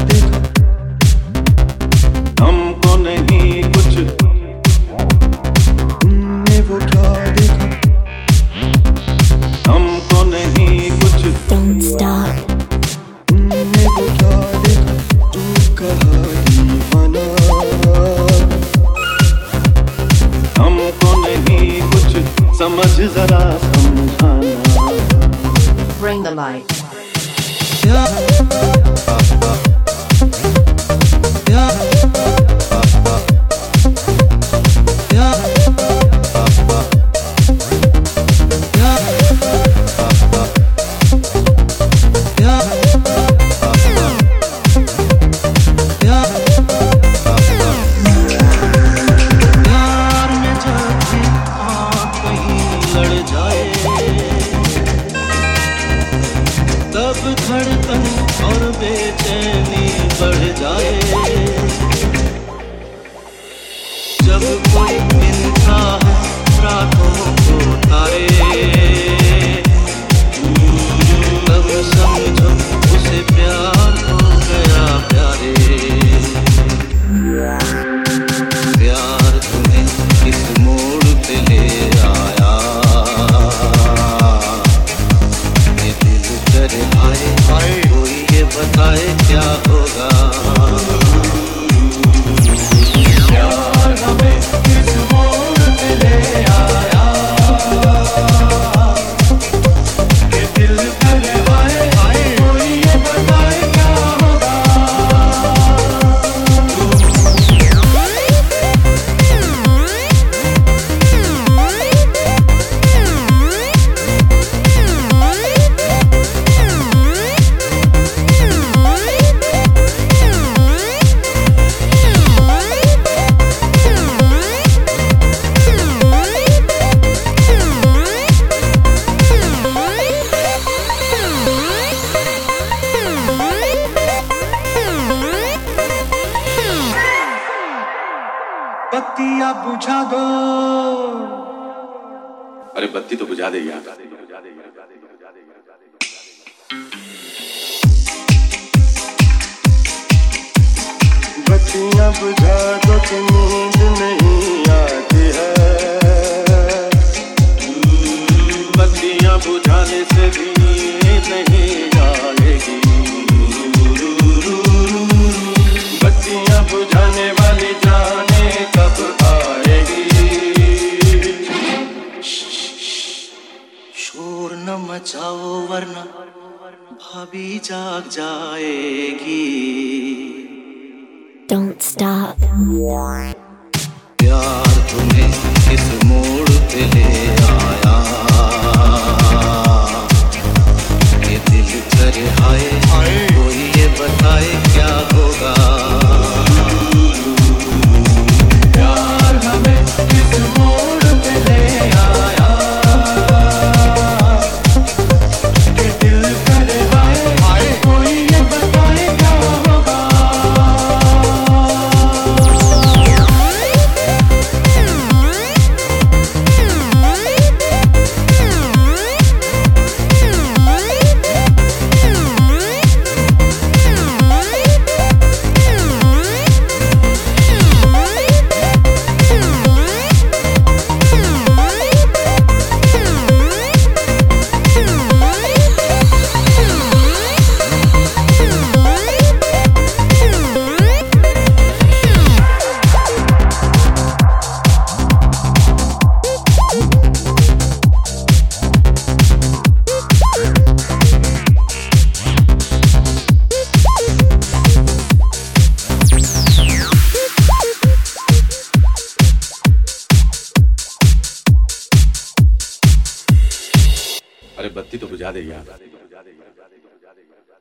देखा, हमको नहीं कुछ, तुमने वो क्या देखा, हमको नहीं कुछ। Don't stop. तुमने वो क्या देखा, तू कहा दीवाना, हमको नहीं कुछ, समझ जरा समझाना। Bring the light. तब धड़कन और बेचैनी बढ़ जाए, जब कोई मिलता है रातों को तारे, तब समझो उसे प्यार हो गया प्यारे। प्यार तुम्हें किस मोड़ पे ले आया, आए आए कोई ये बताए क्या होगा। प्यार हमें किस मोड़ पे ले आया, ये दिल करे आए आए कोई ये बताए क्या होगा। बत्तियाँ बुझा दो, अरे बत्ती तो बुझा दे यार। बत्तियाँ बुझा दो कि नींद नहीं आती है, बत्तियाँ बुझाने से भी नहीं आएगी, बत्तियाँ बुझाने वाली जाने कब आएगी। शोर न मचाओ वरना भाभी जाग जाएगी। Don't stop. प्यार तुम्हें किस मोड़ पे ले आया, ये दिल करे आए आए कोई ये बताए क्या होगा। प्यार हमें किस मोड़ पे ले आया, ये दिल करे आए आए कोई ये बताए क्या होगा। अरे बत्ती तो बुझा दे यार।